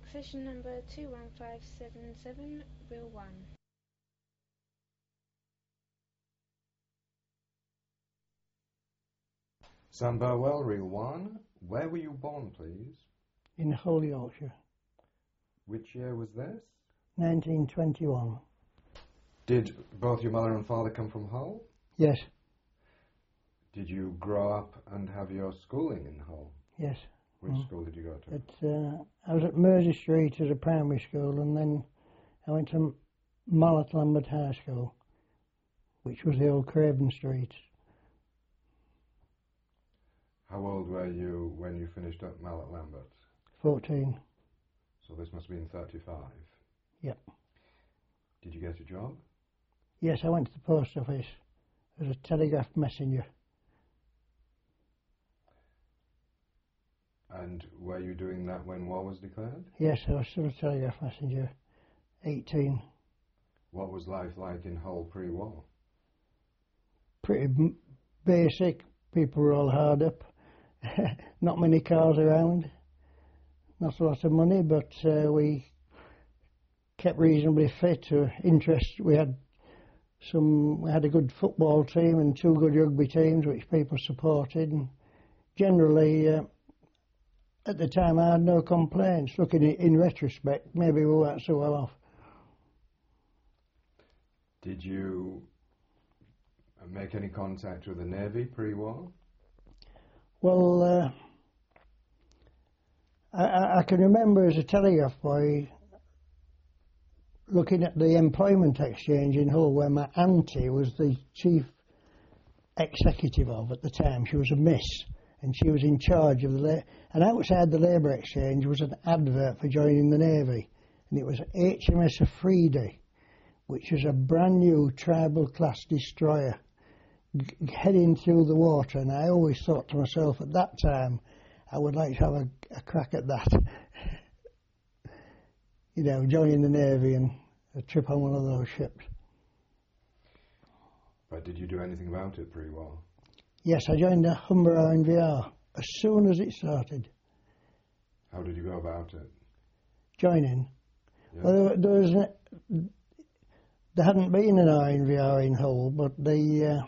Session number 21577, Reel 1. Sam Burwell, Reel 1. Where were you born, please? In Hull, Yorkshire. Which year was this? 1921. Did both your mother and father come from Hull? Yes. Did you grow up and have your schooling in Hull? Yes. Which school did you go to? I was at Mersey Street as a primary school, and then I went to Mallet Lambert High School, which was the old Craven Street. How old were you when you finished at Mallet Lambert? 14. So this must have been 35. Yep. Did you get a job? Yes, I went to the post office as a telegraph messenger. And were you doing that when war was declared? Yes, I was still a telegraph messenger, 18. What was life like in Hull pre-war? Pretty basic. People were all hard up. Not many cars around. Not a lot of money, but we kept reasonably fit. Interest. We had a good football team and 2 good rugby teams, which people supported. And generally, at the time, I had no complaints. Looking in retrospect, maybe we weren't so well off. Did you make any contact with the Navy pre-war? Well, I can remember as a telegraph boy looking at the employment exchange in Hull, where my auntie was the chief executive of at the time. She was a miss, and she was in charge of and outside the labour exchange was an advert for joining the Navy, and it was HMS Afridi, which was a brand new tribal class destroyer heading through the water, and I always thought to myself at that time, I would like to have a crack at that. You know, joining the Navy and a trip on one of those ships. But did you do anything about it pre-war? Yes, I joined the Humber RNVR as soon as it started. How did you go about it? Joining? Yeah. Well, there hadn't been an RNVR in Hull, but they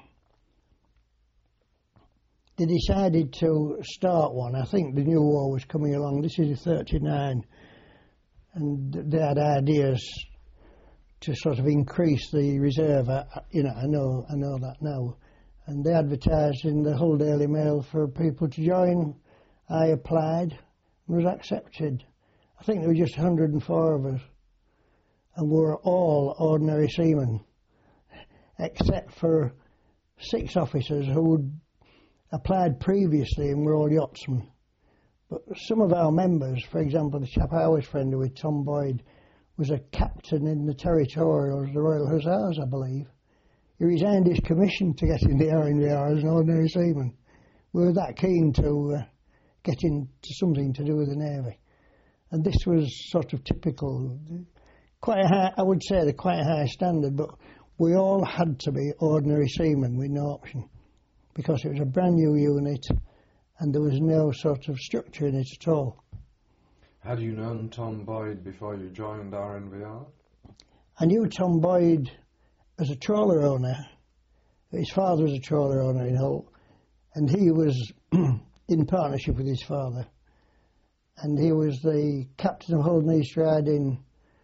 decided to start one. I think the new war was coming along. This is 39, and they had ideas to sort of increase the reserve. I know that now. And they advertised in the Hull Daily Mail for people to join. I applied and was accepted. I think there were just 104 of us, and we were all ordinary seamen, except for 6 officers who had applied previously and were all yachtsmen. But some of our members, for example, the chap I was friendly with, Tom Boyd, was a captain in the Territorials, the Royal Hussars, I believe. He resigned his commission to get in the RNVR as an ordinary seaman. We were that keen to get into something to do with the Navy. And this was sort of typical, quite a high, I would say quite a high standard, but we all had to be ordinary seamen with no option, because it was a brand new unit and there was no sort of structure in it at all. Had you known Tom Boyd before you joined RNVR? I knew Tom Boyd as a trawler owner. His father was a trawler owner in Hull, and he was in partnership with his father. And he was the captain of Hull and East Riding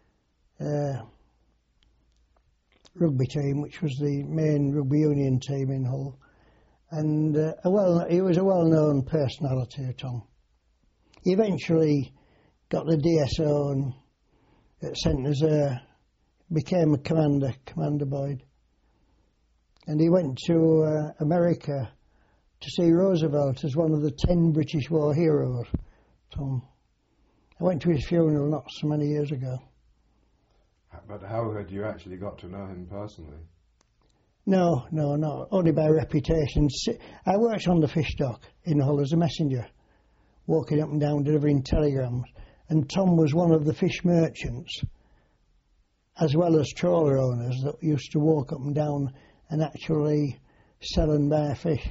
rugby team, which was the main rugby union team in Hull. And he was a well-known personality, Tom. He eventually got the DSO and at St Nazaire, became a Commander Boyd. And he went to America to see Roosevelt as one of the 10 British war heroes, Tom. I went to his funeral not so many years ago. But how had you actually got to know him personally? No, only by reputation. I worked on the fish dock in Hull as a messenger, walking up and down delivering telegrams, and Tom was one of the fish merchants, as well as trawler owners, that used to walk up and down and actually sell and buy fish.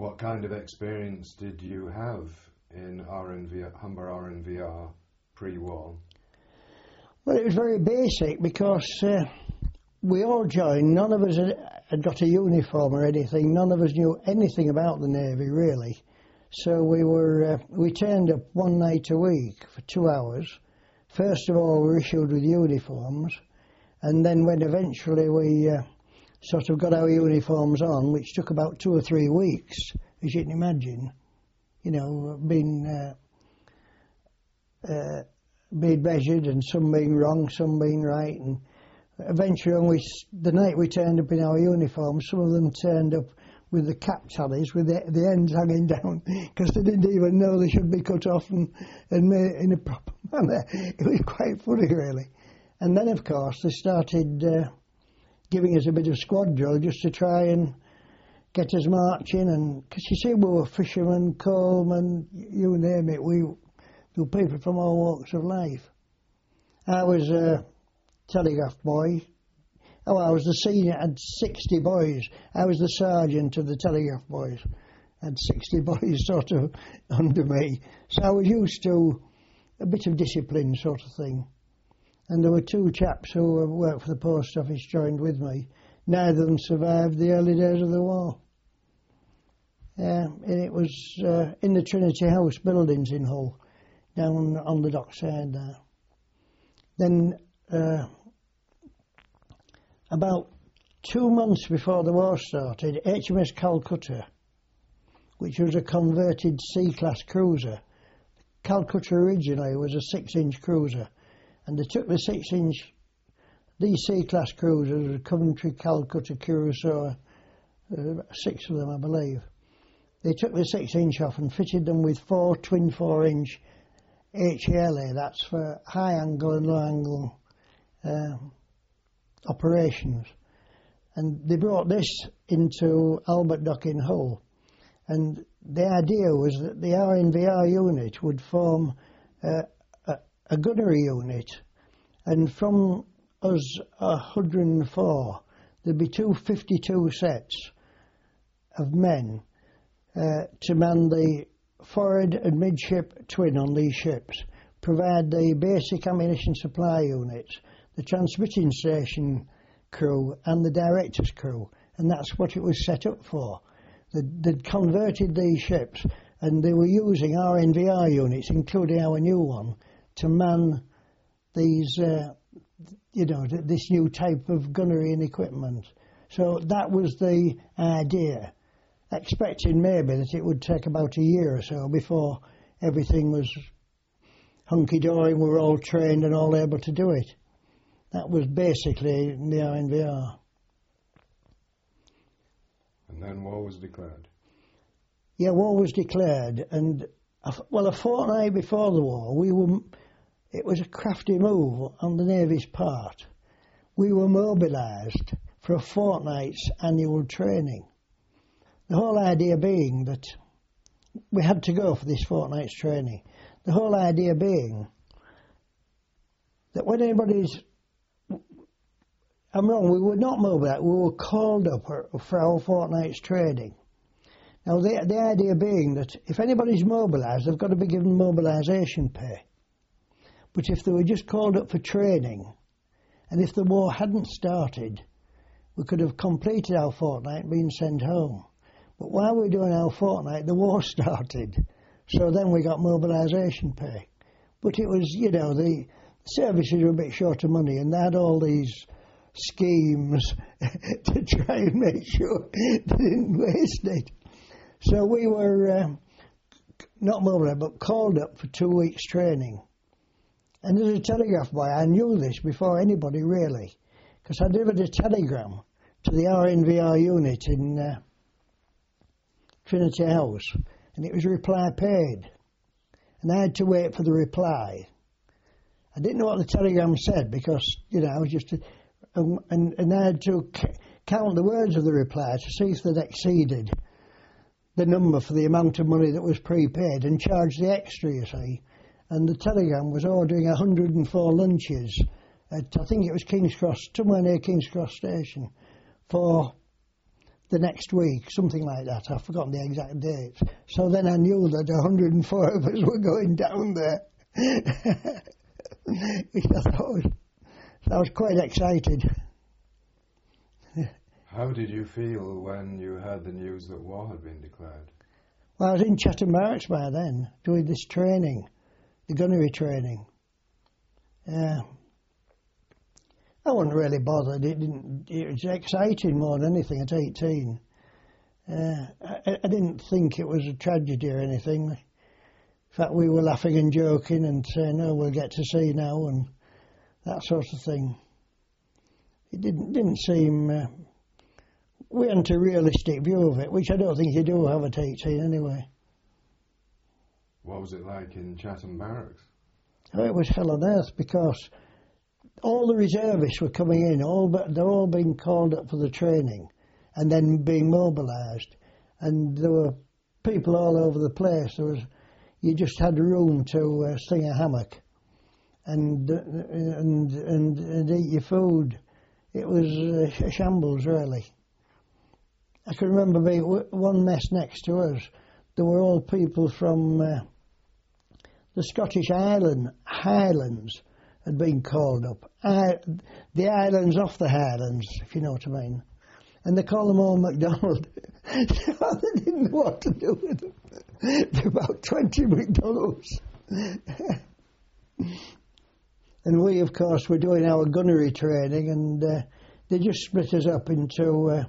What kind of experience did you have in Humber RNVR pre-war? Well, it was very basic because we all joined. None of us had got a uniform or anything. None of us knew anything about the Navy, really. So we turned up one night a week for 2 hours. First of all, we were issued with uniforms, and then when eventually we sort of got our uniforms on, which took about 2 or 3 weeks, as you can imagine, you know, being measured and some being wrong, some being right, and eventually the night we turned up in our uniforms, some of them turned up with the cap tallies with the ends hanging down because they didn't even know they should be cut off and made in a proper manner. It was quite funny, really. And then, of course, they started giving us a bit of squad drill just to try and get us marching. And because you see, we were fishermen, coalmen, you name it. We were people from all walks of life. I was a telegraph boy. Oh, I was the senior, I had 60 boys. I was the sergeant of the telegraph boys. I had 60 boys sort of under me. So I was used to a bit of discipline sort of thing. And there were 2 chaps who worked for the post office joined with me. Neither of them survived the early days of the war. And it was in the Trinity House buildings in Hull, down on the dockside there. Then about 2 months before the war started, HMS Calcutta, which was a converted C-class cruiser. Calcutta originally was a 6-inch cruiser, and they took the 6-inch, these C-class cruisers, Coventry, Calcutta, Curacao, 6 of them I believe. They took the 6-inch off and fitted them with 4 twin 4-inch HALA, that's for high angle and low angle operations. And they brought this into Albert Dock in Hull. And the idea was that the RNVR unit would form a gunnery unit, and from us 104, there'd be 252 sets of men to man the forward and midship twin on these ships, provide the basic ammunition supply units, the transmitting station crew and the director's crew, and that's what it was set up for. They'd converted these ships and they were using RNVR units, including our new one, to man these, this new type of gunnery and equipment. So that was the idea, expecting maybe that it would take about a year or so before everything was hunky-dory, we were all trained and all able to do it. That was basically the RNVR. And then war was declared? Yeah, war was declared, and a fortnight before the war, it was a crafty move on the Navy's part. We were mobilised for a fortnight's annual training. The whole idea being that we had to go for this fortnight's training. The whole idea being that when anybody's... I'm wrong, we were not mobilised, we were called up for our fortnight's training. Now the idea being that if anybody's mobilised, they've got to be given mobilisation pay. But if they were just called up for training, and if the war hadn't started, we could have completed our fortnight and been sent home. But while we were doing our fortnight, the war started. So then we got mobilisation pay. But it was, the services were a bit short of money, and they had all these schemes to try and make sure they didn't waste it. So we were not mobilised, but called up for 2 weeks training. And as a telegraph boy, I knew this before anybody really, because I delivered a telegram to the RNVR unit in Trinity House, and it was reply paid. And I had to wait for the reply. I didn't know what the telegram said because, I was just... and I had to count the words of the reply to see if they'd exceeded the number for the amount of money that was prepaid and charge the extra, you see. And the telegram was ordering 104 lunches at, I think it was King's Cross, somewhere near King's Cross Station, for the next week, something like that. I've forgotten the exact dates. So then I knew that 104 of us were going down there. Which I was quite excited. How did you feel when you heard the news that war had been declared? Well, I was in Chatham Barracks by then, doing this training, the gunnery training. I wasn't really bothered. It was exciting more than anything at 18. I didn't think it was a tragedy or anything. In fact, we were laughing and joking and saying, "Oh, we'll get to sea now," and that sort of thing. It didn't seem. We hadn't a realistic view of it, which I don't think you do have at 18 anyway. What was it like in Chatham Barracks? Oh, it was hell on earth because all the reservists were coming in. They're all being called up for the training and then being mobilised. And there were people all over the place. You just had room to sling a hammock and eat your food. It was a shambles, really. I can remember being one mess next to us. There were all people from the Scottish Highlands had been called up. The islands off the Highlands, if you know what I mean. And they call them all McDonald. They didn't know what to do with them. There were about 20 McDonalds. And we, of course, were doing our gunnery training, and they just split us up into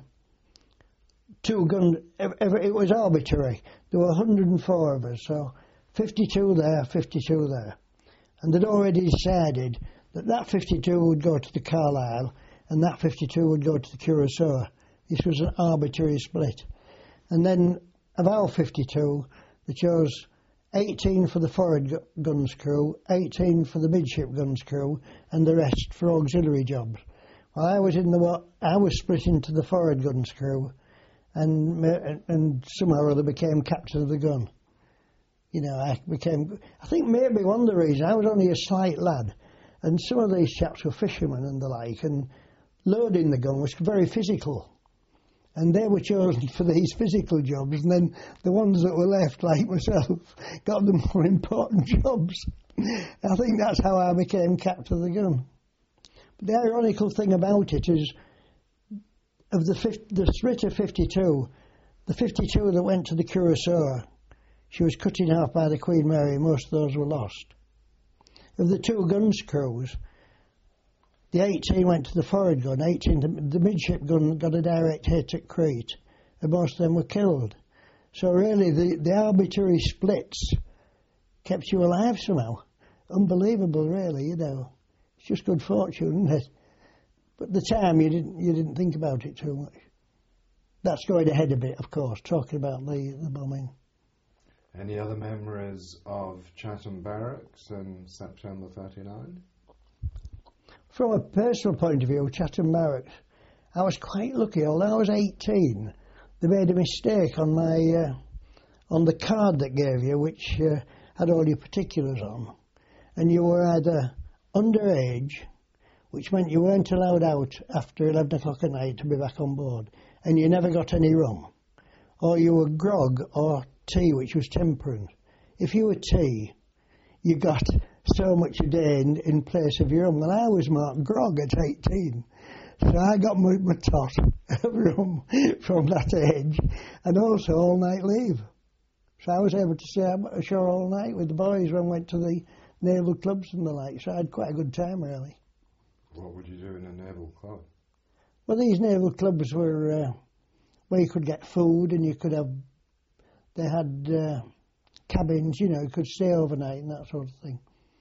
two gun. It was arbitrary. There were 104 of us, so 52 there, 52 there. And they'd already decided that 52 would go to the Carlisle and that 52 would go to the Curacao. This was an arbitrary split. And then of our 52, they chose 18 for the forward guns crew, 18 for the midship guns crew, and the rest for auxiliary jobs. Well, I was split into the forward guns crew, and somehow or other became captain of the gun. You know, I think maybe one of the reasons, I was only a slight lad, and some of these chaps were fishermen and the like, and loading the gun was very physical. And they were chosen for these physical jobs, and then the ones that were left, like myself, got the more important jobs. I think that's how I became captain of the gun. But the ironical thing about it is, of the split of 52, the 52 that went to the Curacao, she was cut in half by the Queen Mary, most of those were lost. Of the two guns crews, the 18 went to the forward gun, 18 to the midship gun got a direct hit at Crete, and most of them were killed. So really the arbitrary splits kept you alive somehow. Unbelievable, really, you know. It's just good fortune, isn't it? But at the time you didn't think about it too much. That's going ahead a bit, of course, talking about the bombing. Any other memories of Chatham Barracks in September 39? From a personal point of view, Chatham Barracks, I was quite lucky. Although I was 18, they made a mistake on on the card that gave you, which had all your particulars on. And you were either underage, which meant you weren't allowed out after 11 o'clock at night to be back on board, and you never got any rum. Or you were grog or tea, which was temperance. If you were tea, you got so much a day in place of your rum. Well, I was marked grog at 18. So I got my tot of rum from that age, and also all night leave. So I was able to stay ashore all night with the boys when we went to the naval clubs and the like. So I had quite a good time, really. What would you do in a naval club? Well, these naval clubs were where you could get food, and you could have. They had cabins, you know, you could stay overnight and that sort of thing.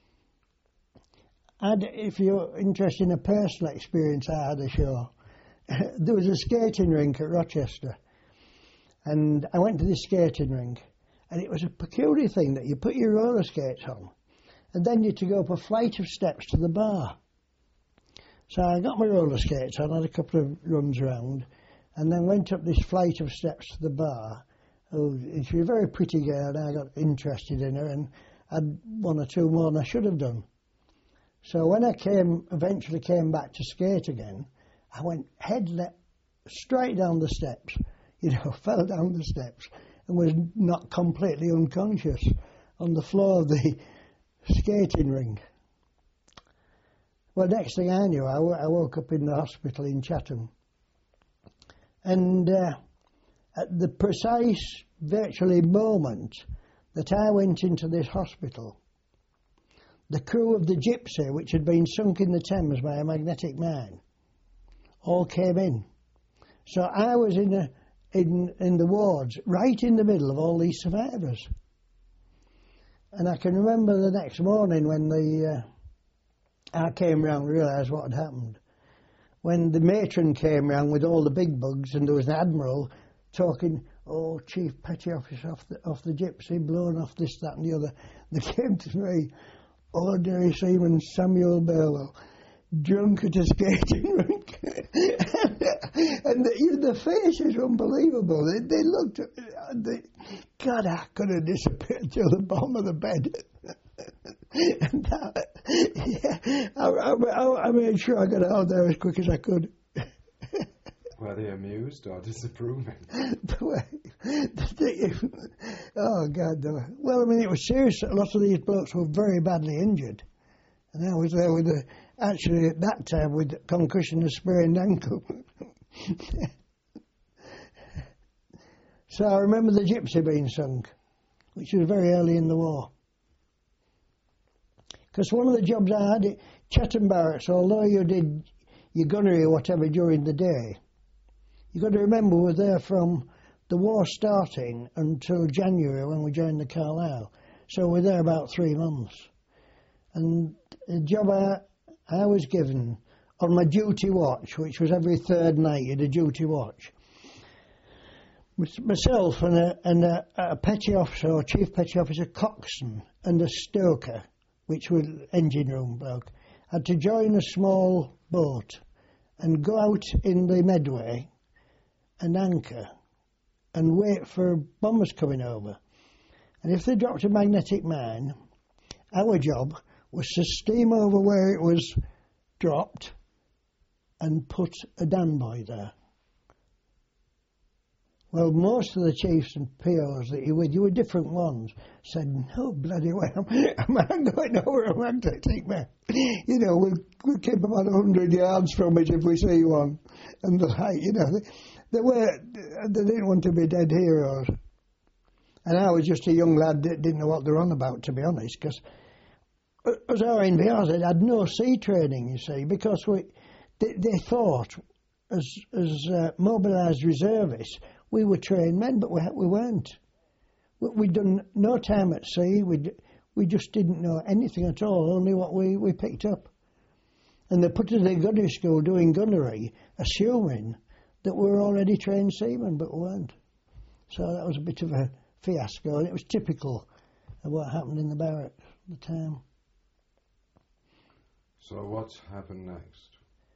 If you're interested in a personal experience I had ashore, there was a skating rink at Rochester, and I went to this skating rink, and it was a peculiar thing that you put your roller skates on, and then you had to go up a flight of steps to the bar. So I got my roller skates on, had a couple of runs around, and then went up this flight of steps to the bar. Oh, she was a very pretty girl, and I got interested in her, and had one or two more than I should have done. So when I eventually came back to skate again, I went straight down the steps, fell down the steps and was not completely unconscious on the floor of the skating rink. Well, next thing I knew, I woke up in the hospital in Chatham. And at the precise, virtually moment that I went into this hospital, the crew of the Gypsy, which had been sunk in the Thames by a magnetic mine, all came in. So I was in the wards, right in the middle of all these survivors. And I can remember the next morning when I came round and realised what had happened. When the matron came round with all the big bugs, and there was an admiral talking, "Oh, Chief Petty Officer off the Gypsy, blown off this, that and the other." They came to me, "Ordinary Seaman Samuel Barlow, drunk at a skating rink." And the faces were unbelievable. They looked, God, I could have disappeared to the bottom of the bed. And I made sure I got out there as quick as I could. Were they amused or disapproving? Oh, God, no. Well, I mean, it was serious. A lot of these blokes were very badly injured. And I was there with actually at that time with concussion and sprained ankle. So I remember the Gypsy being sunk, which was very early in the war. Because one of the jobs I had at Chatham Barracks, although you did your gunnery or whatever during the day, you've got to remember we're there from the war starting until January when we joined the Carlisle. So we're there about 3 months. And the job I was given on my duty watch, which was every third night, you had a duty watch. Myself and a petty officer or chief petty officer coxswain and a stoker, which was engine room bloke, had to join a small boat and go out in the Medway and anchor and wait for bombers coming over. And if they dropped a magnetic mine, our job was to steam over where it was dropped and put a danbuoy there. Well, most of the chiefs and POs that you were different ones, said, "No bloody way, I'm going over a magnetic mine. We'll keep about 100 yards from it if we see one." And they didn't want to be dead heroes. And I was just a young lad that didn't know what they were on about, to be honest, because as RNVRs had no sea training, you see, because they thought, as mobilised reservists, we were trained men, but we weren't. We'd done no time at sea. We just didn't know anything at all, only what we picked up. And they put us in a gunnery school doing gunnery, assuming that we were already trained seamen, but we weren't. So that was a bit of a fiasco, and it was typical of what happened in the barracks at the time. So what happened next?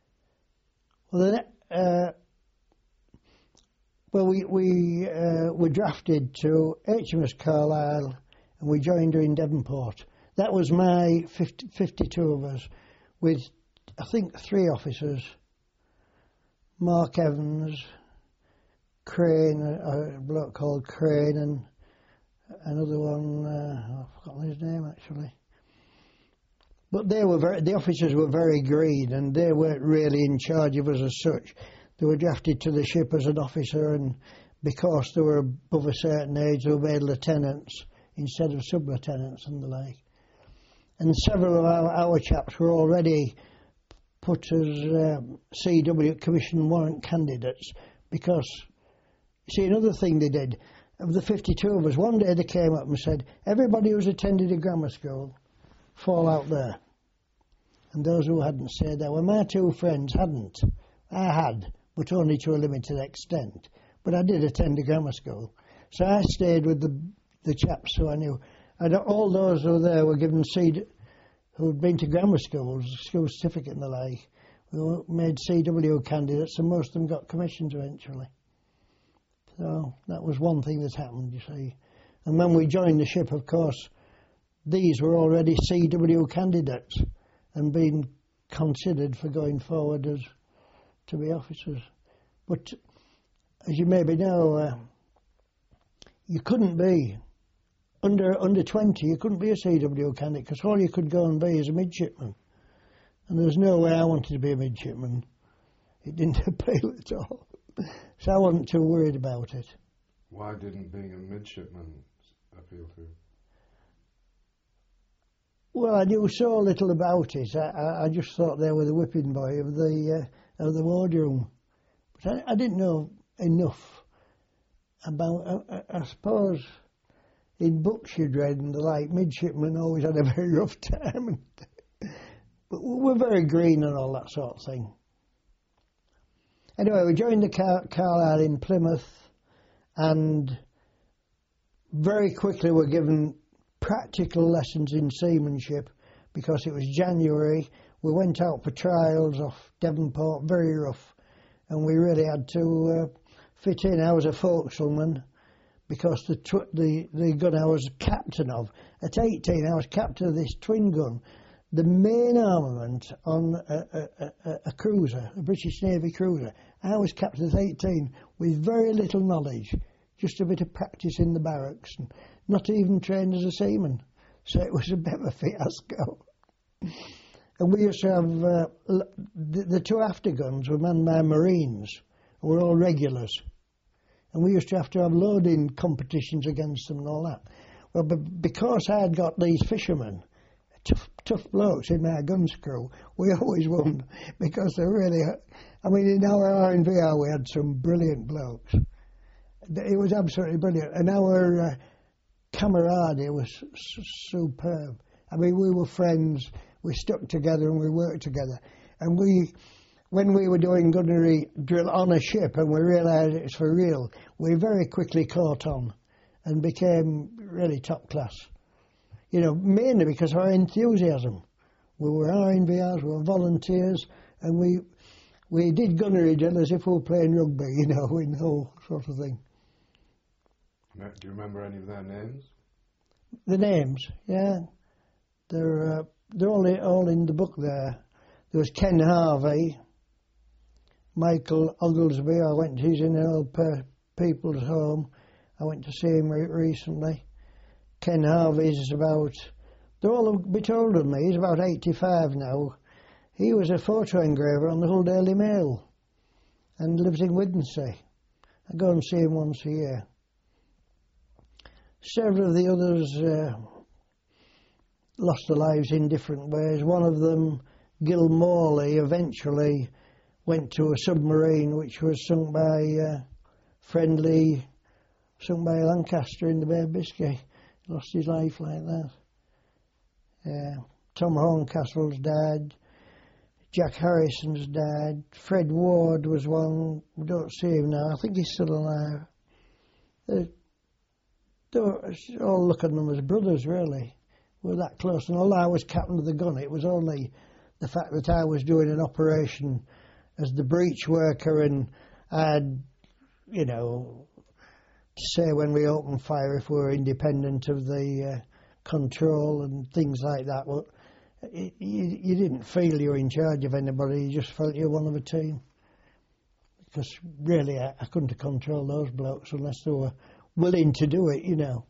Well, we were drafted to HMS Carlisle, and we joined her in Devonport. That was my 52 of us, with I think 3 officers: Mark Evans, Crane, a bloke called Crane, and another one, I've forgotten his name actually. But the officers were very green, and they weren't really in charge of us as such. They were drafted to the ship as an officer, and because they were above a certain age, they were made lieutenants instead of sub-lieutenants and the like. And several of our chaps were already put as CW, Commission Warrant candidates, because, see, another thing they did, of the 52 of us, one day they came up and said, "Everybody who's attended a grammar school, fall out there." And those who hadn't stayed there. Well, my 2 friends hadn't. I had, but only to a limited extent. But I did attend a grammar school. So I stayed with the chaps who I knew. And all those who were there were given who'd been to grammar schools, school certificate and the like. We were made CW candidates, and most of them got commissions eventually. So that was one thing that happened, you see. And when we joined the ship, of course, these were already CW candidates and being considered for going forward as to be officers. But as you maybe know, you couldn't be under 20. You couldn't be a CW candidate because all you could go and be is a midshipman. And there was no way I wanted to be a midshipman. It didn't appeal at all. So I wasn't too worried about it. Why didn't being a midshipman appeal to you? Well, I knew so little about it. I just thought they were the whipping boy of the wardroom. But I didn't know enough about, I suppose, in books you'd read and the like, midshipmen always had a very rough time. But we're very green and all that sort of thing. Anyway, we joined the Carlisle in Plymouth, and very quickly were given practical lessons in seamanship because it was January. We went out for trials off Devonport, very rough, and we really had to fit in. I was a forecastleman because the gun I was captain of, at 18 I was captain of this twin gun. The main armament on a cruiser, a British Navy cruiser. I was captain at 18 with very little knowledge, just a bit of practice in the barracks, and not even trained as a seaman. So it was a bit of a fiasco. And we used to have, the two afterguns were manned by Marines, who were all regulars. And we used to have loading competitions against them and all that. Well, but because I had got these fishermen, tough blokes in our gun crew, we always won because they really, I mean, in our RNVR we had some brilliant blokes. It was absolutely brilliant. And our camaraderie was superb. I mean, we were friends, we stuck together and we worked together. And when we were doing gunnery drill on a ship and we realised it was for real, we very quickly caught on and became really top class. You know, mainly because of our enthusiasm. We were RNVRs, we were volunteers, and we did gunnery drill as if we were playing rugby, you know, in the whole sort of thing. Do you remember any of their names? The names, yeah. They're all in the book there. There was Ken Harvey, Michael Oglesby. He's in an old people's home. I went to see him recently. Ken Harvey's they're all a bit older than me. He's about 85 now. He was a photo engraver on the Hull Daily Mail and lives in Widensea. I go and see him once a year. Several of the others lost their lives in different ways. One of them, Gil Morley, eventually went to a submarine which was sunk by sunk by Lancaster in the Bay of Biscay. Lost his life like that. Tom Horncastle's died. Jack Harrison's died. Fred Ward was one. We don't see him now. I think he's still alive. They all look at them as brothers, really. We were that close. And although I was captain of the gun, it was only the fact that I was doing an operation as the breach worker, and I had, you know, to say when we opened fire if we were independent of the control and things like that. Well, you didn't feel you were in charge of anybody, you just felt you were one of a team. Because really I couldn't have controlled those blokes unless they were willing to do it, you know.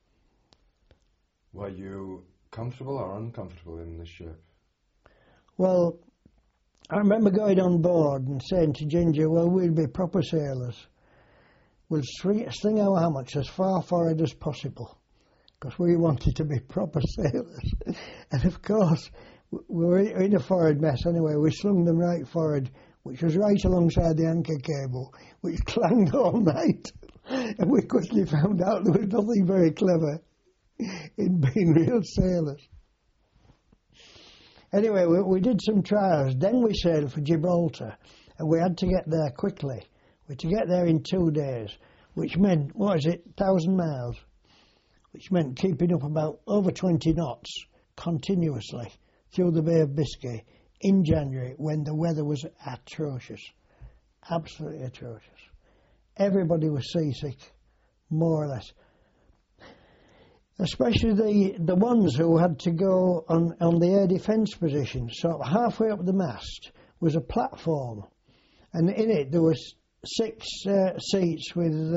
Were you comfortable or uncomfortable in the ship? Well, I remember going on board and saying to Ginger, well, we'll be proper sailors. We'll sling our hammocks as far forward as possible because we wanted to be proper sailors. And of course, we were in a forward mess anyway. We slung them right forward, which was right alongside the anchor cable, which clanged all night. And we quickly found out there was nothing very clever in being real sailors. Anyway, we did some trials. Then we sailed for Gibraltar, and we had to get there quickly. We had to get there in 2 days, which meant, 1,000 miles, which meant keeping up about over 20 knots continuously through the Bay of Biscay in January when the weather was atrocious, absolutely atrocious. Everybody was seasick, more or less. Especially the ones who had to go on the air defence position. So halfway up the mast was a platform, and in it there was 6 seats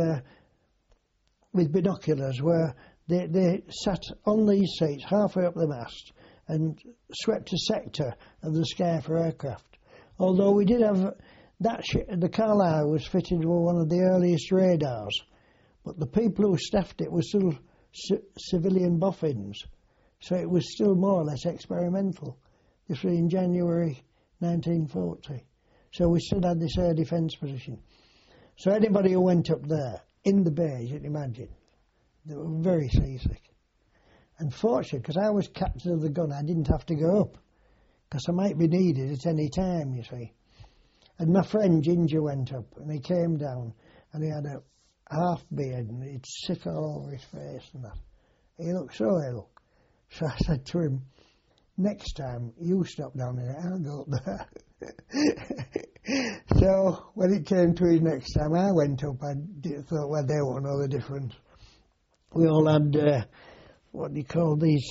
with binoculars where they sat on these seats halfway up the mast and swept a sector of the sky for aircraft. Although we did have the Carlisle was fitted with one of the earliest radars, but the people who staffed it were still civilian boffins, so it was still more or less experimental. This was in January 1940, so we still had this air defence position. So anybody who went up there, in the bay, you can imagine, they were very seasick. Unfortunately, because I was captain of the gun, I didn't have to go up, because I might be needed at any time, you see. And my friend Ginger went up, and he came down, and he had a half beard, and he'd sit all over his face and that. He looked so ill. So I said to him, next time, you stop down here, I'll go up there. So when it came to his next time, I went up. I thought, well, they won't know the difference. We all had, what do you call these,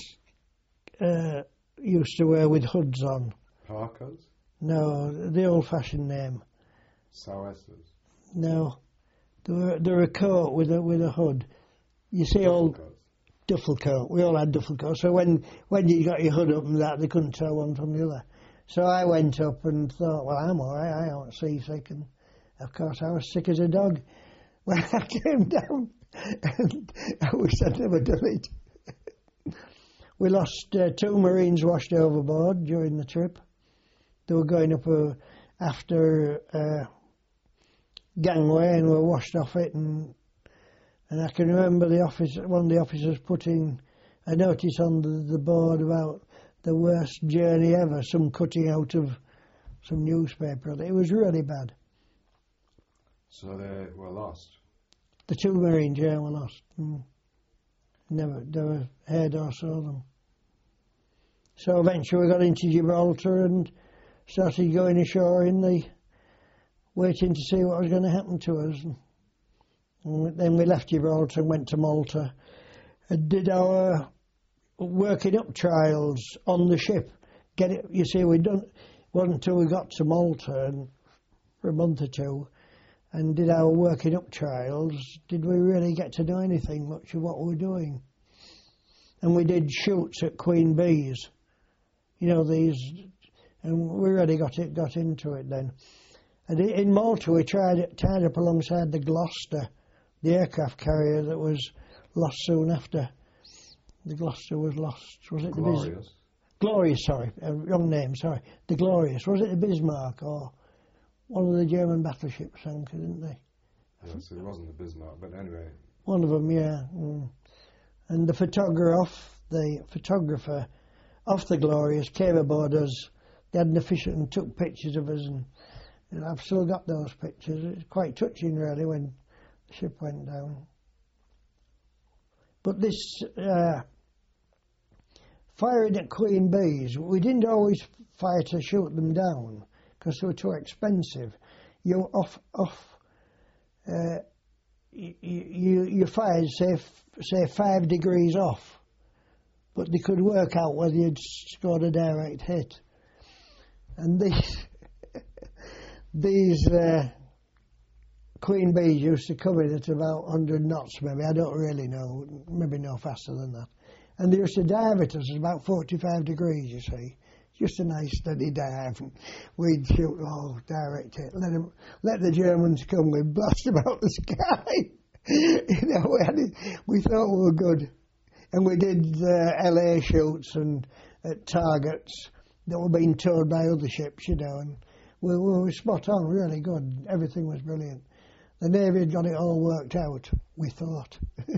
used to wear with hoods on. Parkas? No, the old-fashioned name. Sou'westers? No, they were a coat with a hood. You see, old duffel coat. We all had duffel coats. So when you got your hood up and that, they couldn't tell one from the other. So I went up and thought, well, I'm all right. I don't seasick. And of course, I was sick as a dog when I came down. And I wish I'd never done it. We lost 2 Marines washed overboard during the trip. They were going up after gangway and were washed off it, and I can remember one of the officers putting a notice on the board about the worst journey ever, some cutting out of some newspaper. It was really bad. So they were lost? The 2 Marines, yeah, were lost. Never heard or saw them. So eventually we got into Gibraltar and started going ashore waiting to see what was going to happen to us. And then we left Gibraltar and went to Malta and did our working up trials on the ship. You see, wasn't until we got to Malta for a month or two and did our working up trials did we really get to know anything much of what we were doing. And we did shoots at Queen Bees, these, and we really got into it then. And in Malta we tied up alongside the Gloucester, the aircraft carrier that was lost soon after. The Gloucester was lost. Was it Glorious? the Glorious, sorry. Wrong name, sorry. The Glorious. Was it the Bismarck or one of the German battleships sank, didn't they? Yes, it wasn't the Bismarck, but anyway. One of them, yeah. And the photographer off the Glorious came aboard us. They had an official and took pictures of us, and I've still got those pictures. It's quite touching, really, when the ship went down. But this firing at Queen Bees, we didn't always fire to shoot them down because they were too expensive. You fired say 5 degrees off, but they could work out whether you'd scored a direct hit. And these Queen Bees used to come in at about 100 knots, maybe. I don't really know. Maybe no faster than that. And they used to dive at us at about 45 degrees, you see. Just a nice steady dive. And we'd shoot, direct hit. Let the Germans come. We'd blast them out the sky. We thought we were good. And we did LA shoots and at targets that were being towed by other ships, and we were spot on, really good. Everything was brilliant. The Navy had got it all worked out, we thought.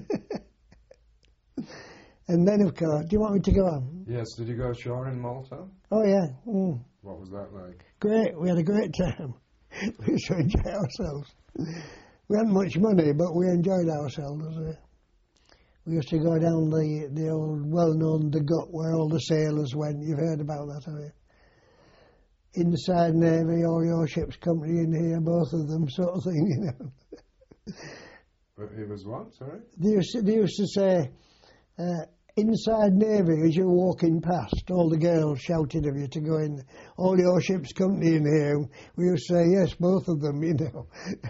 And then, of course, do you want me to go on? Yes, did you go ashore in Malta? Oh, yeah. What was that like? Great, we had a great time. We used to enjoy ourselves. We hadn't much money, but we enjoyed ourselves. We used to go down the old well-known The Gut where all the sailors went. You've heard about that, have you? Inside Navy, all your ship's company in here, both of them, sort of thing, But it was what, sorry? They used to say, inside Navy, as you're walking past, all the girls shouted of you to go in. All your ship's company in here. We used to say, yes, both of them, you know.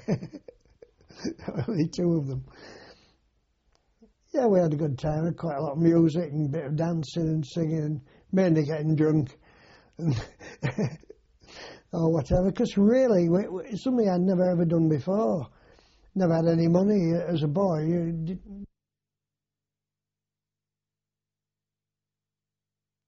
Only two of them. Yeah, we had a good time. Had quite a lot of music and a bit of dancing and singing, and mainly getting drunk. And or whatever, because really, it's something I'd never ever done before. Never had any money as a boy. You